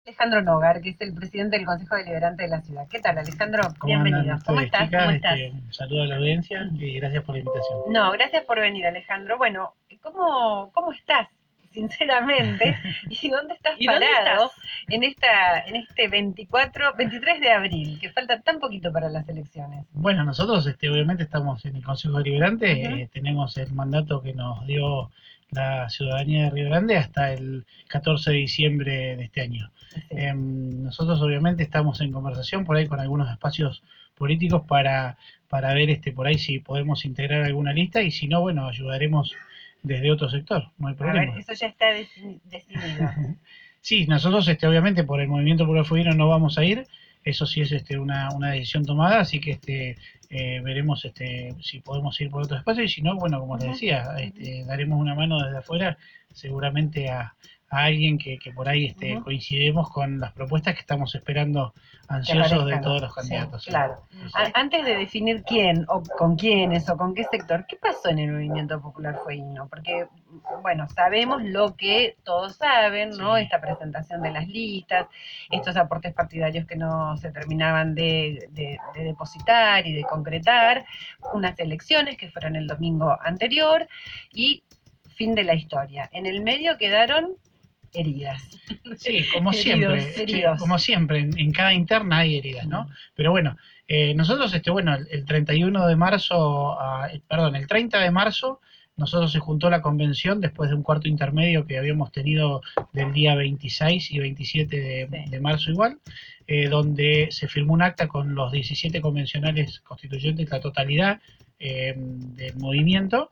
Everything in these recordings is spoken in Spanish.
Alejandro Nogar, que es el presidente del Consejo Deliberante de la ciudad. ¿Qué tal, Alejandro? ¿Cómo andan Bienvenido. ¿Cómo ustedes, estás? ¿Cómo chicas? estás? Un saludo a la audiencia y gracias por la invitación. No, gracias por venir, Alejandro. Bueno, ¿cómo estás? Sinceramente, ¿y dónde estás parado en este 23 de abril, que falta tan poquito para las elecciones? Bueno, nosotros obviamente estamos en el Consejo Deliberante, Ujú. tenemos el mandato que nos dio la ciudadanía de Río Grande hasta el 14 de diciembre de este año. Sí. Nosotros obviamente estamos en conversación por ahí con algunos espacios políticos para ver por ahí si podemos integrar alguna lista y si no, bueno, ayudaremos desde otro sector, no hay A ver, problema. eso ya está decidido. Sí, nosotros obviamente por el Movimiento Popular Fueguino no vamos a ir, eso sí es una decisión tomada, así que veremos si podemos ir por otro espacio y si no, bueno, como les decía, daremos una mano desde afuera seguramente a alguien que por ahí coincidimos con las propuestas que estamos esperando Que ansiosos de aparezcan, todos los sí, candidatos. Sí. claro. Antes de definir quién o con quiénes o con qué sector, ¿qué pasó en el movimiento popular fueguino? Porque, bueno, sabemos lo que todos saben, ¿no? Sí. Esta presentación de las listas, estos aportes partidarios que no se terminaban de depositar y de concretar, unas elecciones que fueron el domingo anterior y fin de la historia. En el medio quedaron heridas. Sí, como siempre, Heridos. como siempre, en cada interna hay heridas, ¿no? Pero bueno, nosotros, bueno, el 31 de marzo, perdón, el 30 de marzo, nosotros se juntó la convención después de un cuarto intermedio que habíamos tenido del día 26 y 27 de marzo igual, donde se firmó un acta con los 17 convencionales constituyentes, la totalidad del movimiento,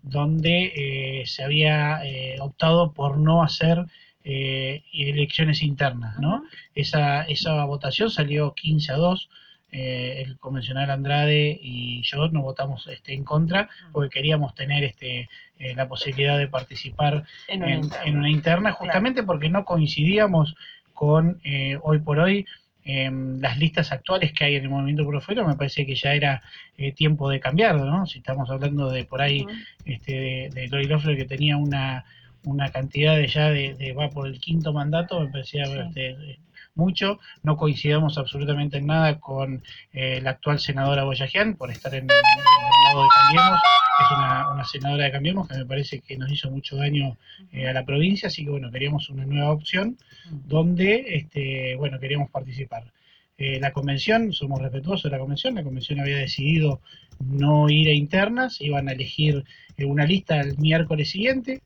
donde se había optado por no hacer elecciones internas, ¿no? Esa votación salió 15-2, el convencional Andrade y yo nos votamos en contra porque queríamos tener la posibilidad de participar en una interna, justamente porque no coincidíamos con hoy por hoy las listas actuales que hay en el movimiento Profero. Me parece que ya era tiempo de cambiarlo, ¿no? Si estamos hablando de por ahí de Lori Loeffler, que tenía una cantidad va por el quinto mandato, me parecía mucho. No coincidamos absolutamente en nada con la actual senadora Boyajian por estar en el lado de Cambiemos. Es una senadora de Cambiemos que me parece que nos hizo mucho daño a la provincia, así que bueno, queríamos una nueva opción donde bueno, queríamos participar. La convención, somos respetuosos de la convención había decidido no ir a internas, iban a elegir una lista el miércoles siguiente,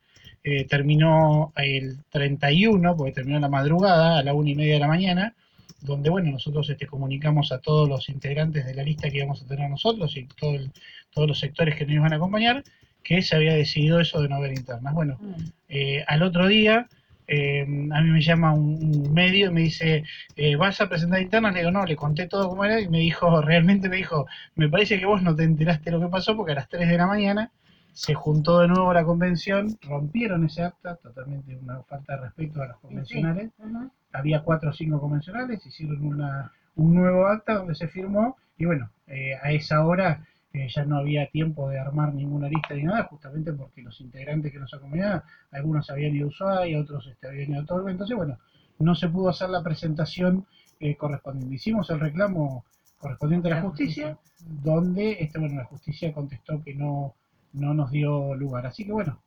terminó el 31, porque terminó la madrugada, a la 1:30 de la mañana, donde, bueno, nosotros comunicamos a todos los integrantes de la lista que íbamos a tener nosotros y todos los sectores que nos iban a acompañar, que se había decidido eso de no haber internas. Bueno, al otro día, a mí me llama un medio y me dice, ¿vas a presentar internas? Le digo, no, le conté todo como era y me dijo, realmente me dijo, me parece que vos no te enteraste lo que pasó porque a las 3 de la mañana se juntó de nuevo la convención, rompieron ese acta, totalmente una falta de respeto a los convencionales. Había 4 o 5 convencionales, hicieron un nuevo acta donde se firmó y bueno, a esa hora ya no había tiempo de armar ninguna lista ni nada, justamente porque los integrantes que nos acompañaban, algunos habían ido a Ushuaia, otros habían ido a Torbe, entonces bueno, no se pudo hacer la presentación correspondiente. Hicimos el reclamo correspondiente a la justicia, donde bueno, la justicia contestó que no nos dio lugar. Así que bueno,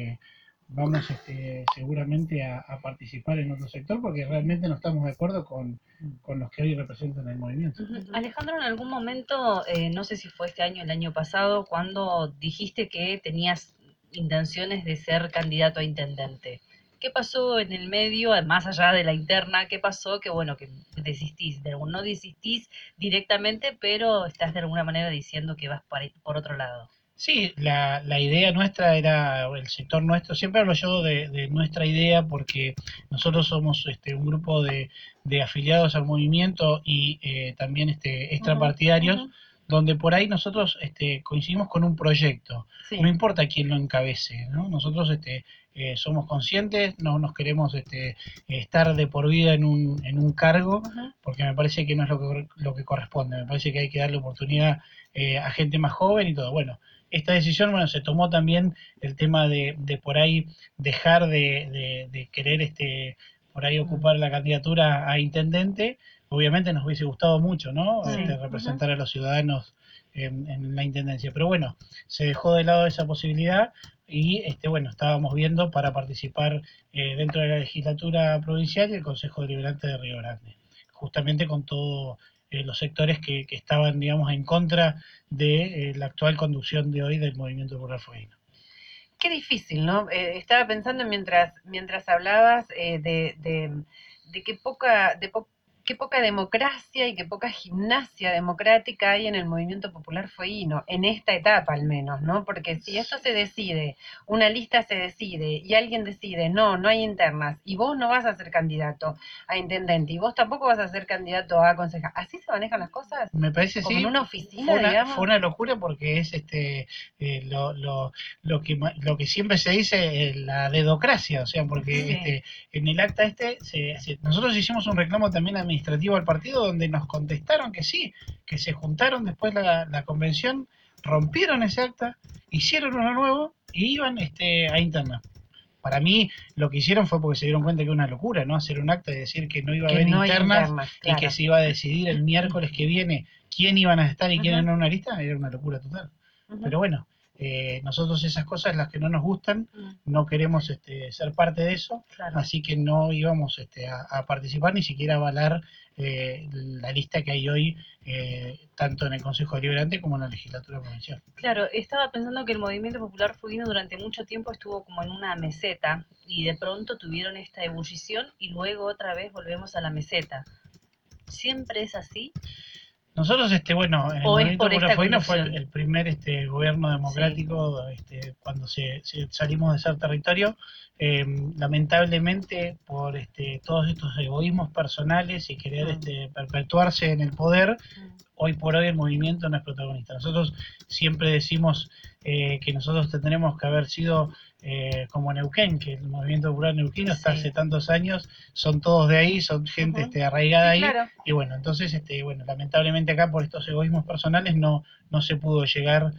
vamos seguramente a participar en otro sector porque realmente no estamos de acuerdo con los que hoy representan el movimiento. Alejandro, en algún momento, no sé si fue este año o el año pasado, cuando dijiste que tenías intenciones de ser candidato a intendente. ¿Qué pasó en el medio, más allá de la interna? ¿Qué pasó? Que bueno, que desistís, no desistís directamente, pero estás de alguna manera diciendo que vas por otro lado. Sí, la idea nuestra era, el sector nuestro, siempre hablo yo de nuestra idea porque nosotros somos un grupo de afiliados al movimiento y también extrapartidarios, donde por ahí nosotros coincidimos con un proyecto, no importa quién lo encabece, ¿no? Nosotros somos conscientes, no nos queremos estar de por vida en un cargo, porque me parece que no es lo que corresponde, me parece que hay que darle oportunidad a gente más joven y todo. Bueno, esta decisión, bueno, se tomó también el tema de por ahí dejar de querer por ahí ocupar la candidatura a intendente, obviamente nos hubiese gustado mucho, ¿no? Sí. Representar a los ciudadanos en la intendencia. Pero bueno, se dejó de lado esa posibilidad y bueno, estábamos viendo para participar dentro de la legislatura provincial y el Consejo Deliberante de Río Grande, justamente con todos los sectores que estaban, digamos, en contra de la actual conducción de hoy del Movimiento Popular Fueguino. Qué difícil, ¿no? Estaba pensando mientras hablabas de qué poca democracia y qué poca gimnasia democrática hay en el movimiento popular fueguino, en esta etapa al menos, ¿no? Porque si esto se decide, una lista se decide y alguien decide, no hay internas, y vos no vas a ser candidato a intendente, y vos tampoco vas a ser candidato a concejal, ¿así se manejan las cosas? Me parece Como sí. en una oficina, digamos. Fue una locura porque es lo que siempre se dice, la dedocracia, o sea, porque Sí. en el acta nosotros hicimos un reclamo también administrativo al partido donde nos contestaron que sí, que se juntaron después la convención, rompieron ese acta, hicieron uno nuevo y iban a interna. Para mí lo que hicieron fue porque se dieron cuenta que era una locura, ¿no? Hacer un acta y decir que no iba a Que haber no hay internas internas, y claro. que se iba a decidir el miércoles que viene quién iban a estar y quiénes Ujú. no en una lista, era una locura total. Ujú. Pero bueno, nosotros esas cosas, las que no nos gustan, no queremos ser parte de eso, Claro. así que no íbamos a participar ni siquiera a avalar la lista que hay hoy, tanto en el Consejo Deliberante como en la legislatura provincial. Claro, estaba pensando que el movimiento popular fueguino durante mucho tiempo estuvo como en una meseta y de pronto tuvieron esta ebullición y luego otra vez volvemos a la meseta. ¿Siempre es así? Nosotros, bueno, en el ¿O es Movimiento por Popular esta Fueguino fue conducción? el primer gobierno democrático, cuando salimos de ser territorio. Lamentablemente, por todos estos egoísmos personales y querer perpetuarse en el poder, hoy por hoy el movimiento no es protagonista. Nosotros siempre decimos que nosotros tendremos que haber sido como Neuquén, que el movimiento popular neuquino está hace tantos años, son todos de ahí, son gente arraigada ahí, Claro. y bueno, entonces lamentablemente acá por estos egoísmos personales no se pudo llegar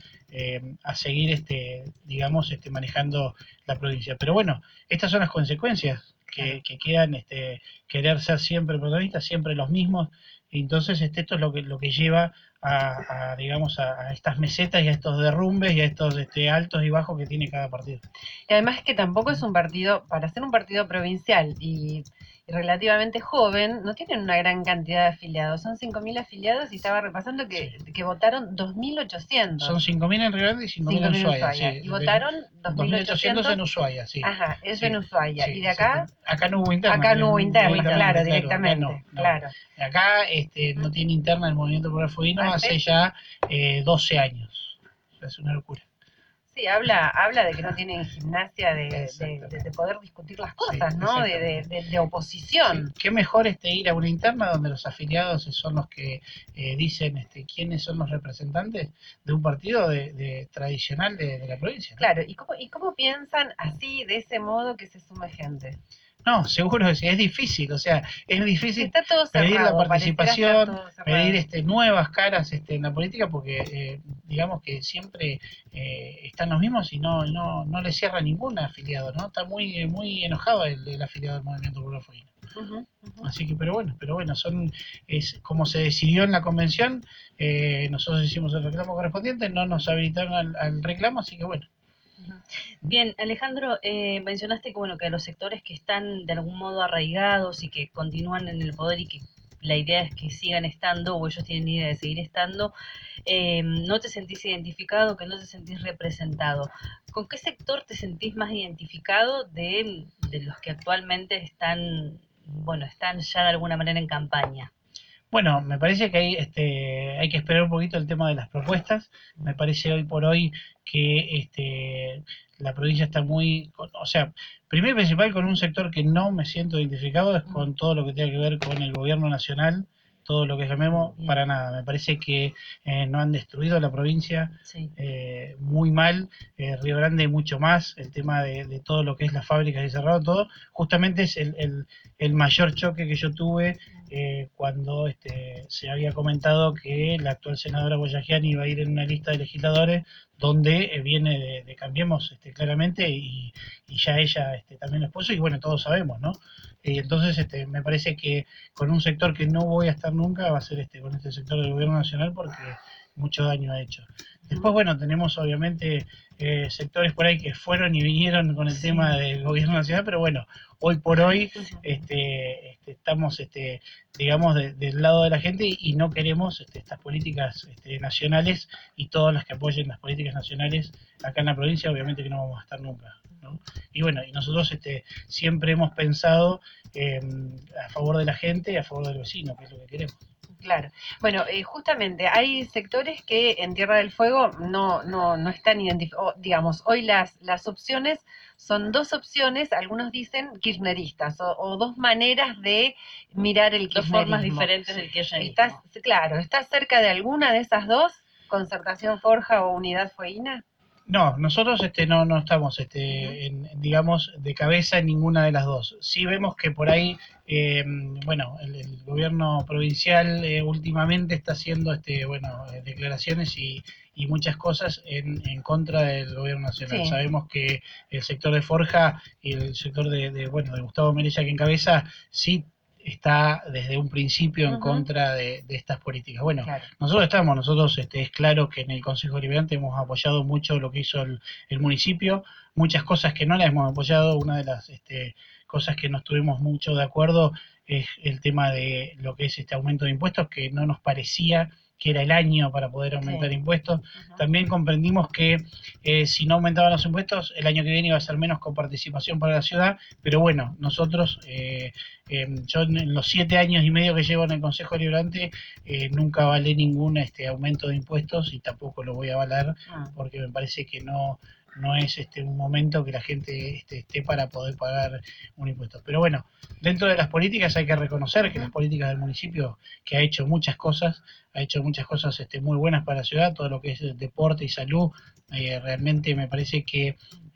a seguir digamos manejando la provincia. Pero bueno, estas son las consecuencias que quedan, querer ser siempre protagonistas, siempre los mismos. Entonces esto es lo que lleva digamos a estas mesetas y a estos derrumbes y a estos altos y bajos que tiene cada partido. Y además que tampoco es un partido, para ser un partido provincial y relativamente joven, no tienen una gran cantidad de afiliados. Son 5.000 afiliados y estaba repasando que votaron 2.800. Son 5.000 en Río Grande y 5.000 en Ushuaia. Sí. Y votaron 2.800 en Ushuaia, sí. Ajá, eso sí, en Ushuaia. Sí, ¿Y de acá? Acá no hubo interna. Acá no hubo interna, claro, directamente. Acá no. Claro. Acá no tiene interna el Movimiento Popular Fueguino hace ya 12 años. Es una locura. Sí, habla de que no tienen gimnasia de poder discutir las cosas, ¿no? De oposición. Sí. Qué mejor ir a una interna donde los afiliados son los que dicen quiénes son los representantes de un partido tradicional de la provincia, ¿no? Claro, ¿y cómo piensan así, de ese modo, que se sume gente? No, seguro que sí, es difícil, o sea, es difícil Está todo pedir cerrado, la participación, pedir pedir nuevas caras en la política, porque digamos que siempre están los mismos y no le cierra ningún afiliado, ¿no? Está muy enojado el afiliado del Movimiento Popular Fueguino. Así que, pero bueno, es como se decidió en la convención, nosotros hicimos el reclamo correspondiente, no nos habilitaron al reclamo, así que bueno. Bien, Alejandro, mencionaste que, bueno, que los sectores que están de algún modo arraigados y que continúan en el poder y que la idea es que sigan estando, o ellos tienen idea de seguir estando, no te sentís identificado, que no te sentís representado. ¿Con qué sector te sentís más identificado de los que actualmente están ya de alguna manera en campaña? Bueno, me parece que hay que esperar un poquito el tema de las propuestas. Me parece hoy por hoy que la provincia está o sea, primero y principal con un sector que no me siento identificado es con todo lo que tenga que ver con el gobierno nacional, todo lo que es la MEMO, para nada. Me parece que no han destruido la provincia, muy mal, Río Grande mucho más, el tema de todo lo que es las fábricas y cerrado, todo, justamente es el mayor choque que yo tuve cuando se había comentado que la actual senadora Boyajian iba a ir en una lista de legisladores donde viene de Cambiemos claramente y ya ella también lo expuso y bueno, todos sabemos, ¿no? Entonces me parece que con un sector que no voy a estar nunca va a ser con este sector del gobierno nacional porque mucho daño ha hecho. Después, bueno, tenemos obviamente sectores por ahí que fueron y vinieron con el tema del gobierno nacional, pero bueno, hoy por hoy estamos, digamos, del lado de la gente y no queremos estas políticas nacionales y todas las que apoyen las políticas nacionales acá en la provincia, obviamente que no vamos a estar nunca, ¿no? Y bueno, y nosotros siempre hemos pensado a favor de la gente y a favor del vecino, que es lo que queremos. Claro. Bueno, justamente hay sectores que en Tierra del Fuego no están identificados. Digamos, hoy las opciones son dos opciones, algunos dicen kirchneristas, o dos maneras de mirar el kirchnerismo. Dos formas diferentes del kirchnerismo. ¿Estás cerca de alguna de esas dos? ¿Concertación Forja o Unidad Fueguina? No, nosotros no estamos, digamos, de cabeza en ninguna de las dos. Sí vemos que por ahí, bueno, el gobierno provincial últimamente está haciendo, declaraciones y muchas cosas en contra del gobierno nacional. Sí. Sabemos que el sector de Forja y el sector de Gustavo Melella que encabeza, sí está desde un principio en contra de estas políticas. Bueno, claro. Nosotros es claro que en el Consejo Deliberante hemos apoyado mucho lo que hizo el municipio, muchas cosas que no las hemos apoyado. Una de las cosas que no estuvimos mucho de acuerdo es el tema de lo que es este aumento de impuestos, que no nos parecía que era el año para poder aumentar impuestos. También comprendimos que si no aumentaban los impuestos, el año que viene iba a ser menos coparticipación para la ciudad, pero bueno, nosotros, yo en los 7 años y medio que llevo en el Consejo Deliberante, nunca avalé ningún aumento de impuestos y tampoco lo voy a avalar porque me parece que no es un momento que la gente esté para poder pagar un impuesto. Pero bueno, dentro de las políticas hay que reconocer que las políticas del municipio, que ha hecho muchas cosas muy buenas para la ciudad, todo lo que es deporte y salud, realmente me parece que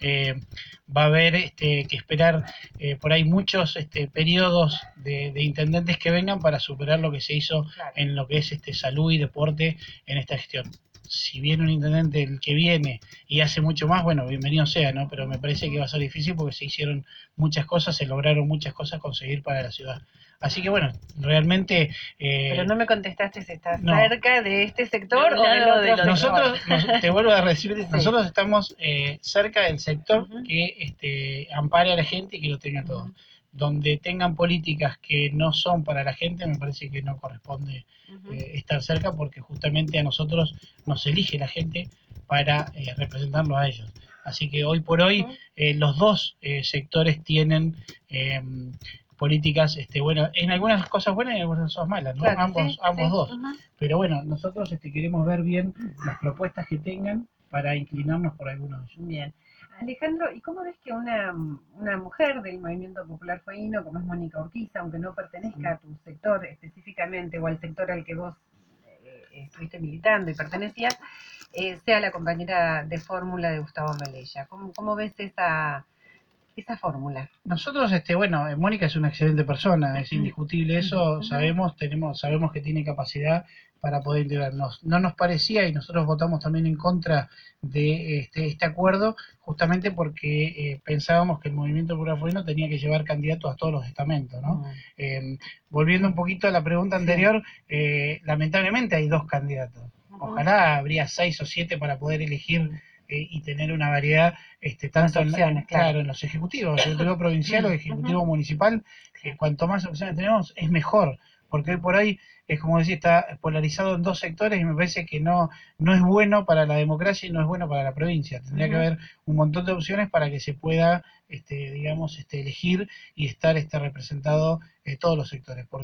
va a haber que esperar por ahí muchos periodos de intendentes que vengan para superar lo que se hizo en lo que es salud y deporte en esta gestión. Si viene un intendente el que viene y hace mucho más, bueno, bienvenido sea, ¿no? Pero me parece que va a ser difícil porque se hicieron muchas cosas, se lograron muchas cosas conseguir para la ciudad. Así que bueno, realmente... Pero no me contestaste si estás cerca de este sector o del otro. Nosotros, te vuelvo a decir, nosotros estamos cerca del sector que ampare a la gente y que lo tenga todo. Donde tengan políticas que no son para la gente, me parece que no corresponde estar cerca porque justamente a nosotros nos elige la gente para representarlos a ellos. Así que hoy por hoy los dos sectores tienen políticas, bueno, en algunas cosas buenas y en algunas cosas malas, ¿no? Claro, ambos dos. Pero bueno, nosotros queremos ver bien las propuestas que tengan para inclinarnos por algunos de ellos. Bien. Alejandro, ¿y cómo ves que una mujer del Movimiento Popular Fueguino, como es Mónica Urquiza, aunque no pertenezca a tu sector específicamente o al sector al que vos estuviste militando y pertenecías, sea la compañera de fórmula de Gustavo Melella? ¿Cómo ves esa fórmula? Nosotros, Mónica es una excelente persona, es indiscutible eso, sabemos que tiene capacidad para poder integrarnos. No nos parecía, y nosotros votamos también en contra de este acuerdo, justamente porque pensábamos que el Movimiento Popular Fueguino tenía que llevar candidatos a todos los estamentos, ¿no? Volviendo un poquito a la pregunta anterior, lamentablemente hay 2 candidatos. Ojalá habría 6 o 7 para poder elegir y tener una variedad tanto en los ejecutivos, ejecutivo provincial o ejecutivo municipal, que cuanto más opciones tenemos es mejor, porque hoy por hoy es como decir, está polarizado en 2 sectores y me parece que no es bueno para la democracia y no es bueno para la provincia. Tendría que haber un montón de opciones para que se pueda elegir y estar representado todos los sectores.